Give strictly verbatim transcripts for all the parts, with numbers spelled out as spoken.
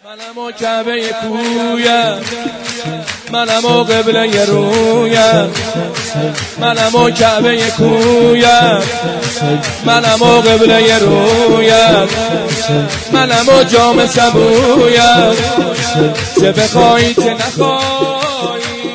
منم و کعبه کویم، منم و قبله رویم، منم و کعبه کویم، منم و قبله رویم، منم و جام سبویم، چه بخوایی چه نخوایی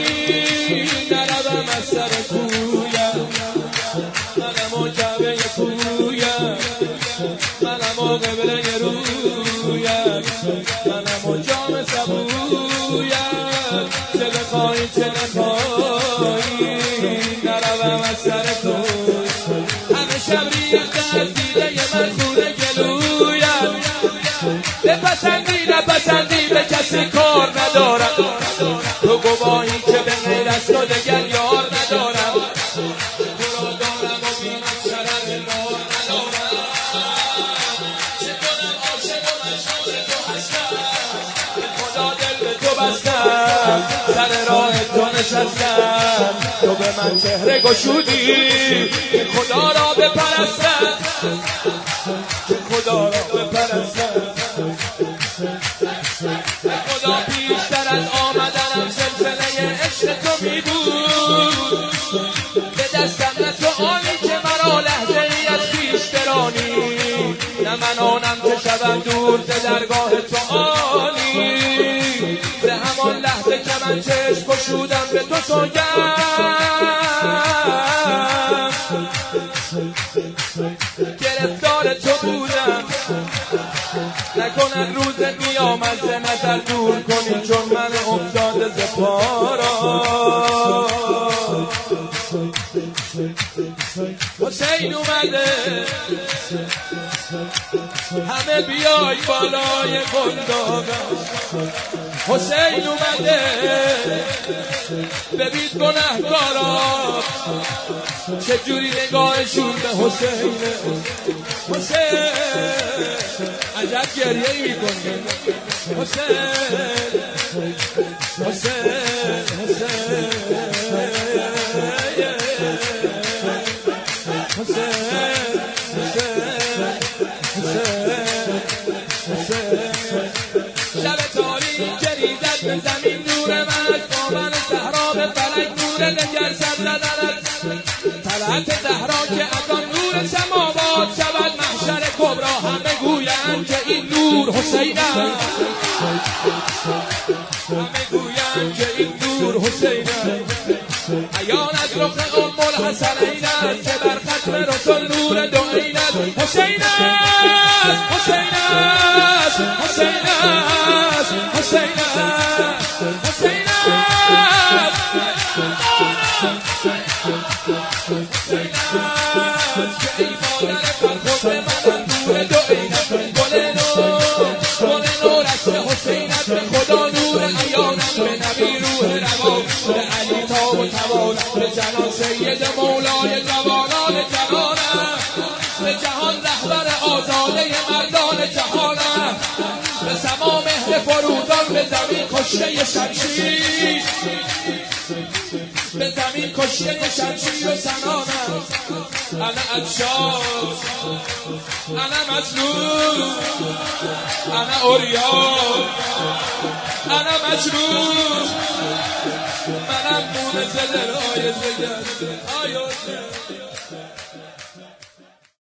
نروم از سر کویم. منم و کعبه کویم، منم و قبله رویم، منم و جام سبویم، چه بخوایی چه نخوایی نروم از سر تو. همه شب ریخته از دیده من خونه گلویم، بپسندی نپسندی به کسی کار ندارم، تو گواهی که به غیر از تو دگر یار ندارم، تو را دارم و بی مقصرم یار ندارم، چه کنم عاشق و مجنون تو هستم، به خدا دل به تو بستم، سر راه تو نشستم، تو به من چهره گشودی که خدا را بپرستم، که خدا را بپرستم. خدا پیشتر از آمدنم سلسله عشق تو می بود، به دستم نه تو آنی که مرا لحظه ای از پیش برانی، نه من آنم که شبم دور ز درگاه تو آنی، به همان لحظه که من چشم گشودم به تو سوگند، گرفتار تو بودم، نکند روز قیامت ز نظر دور کنی چون من افتاده ز پارا. حسین اومده همه بیای بالای قنداقم، حسین اومده ببین گنهکارا چجوری نگاهشون به حسینه. حسین عجب گریه می کنه، حسین حسین حسین شب تاریک ریزد به زمین نور من از قامن صحرا، به فلک نور دگر سر زدند طلعت زهرا که از آن نور سماوات شود محشر کبرا، همه گویند که این نور حسین است، همه گویند که این نور حسین است، عیان از رخ ام الحسنین است که بر ختم رسول نور دو عین است. حسین است حسین است حسین است حسین است حسین است حسین است که ای مادر فرخنده من نور دو عین است، گل نور گل نور است حسین است، به خدا نور عیانم، به نبی روح روان، به علی تاب و توان، به جنان سید مولای جوانان جهانم، به جهان رهبر آزاده مردان جهانم، به سما مهر فرودان، به زمین کشته شمشیر، به زمین کشته شمشیر و سنانم. انا عطشان انا مظلوم انا عریان انا مجروح، منم مونس دلهای زگر آیا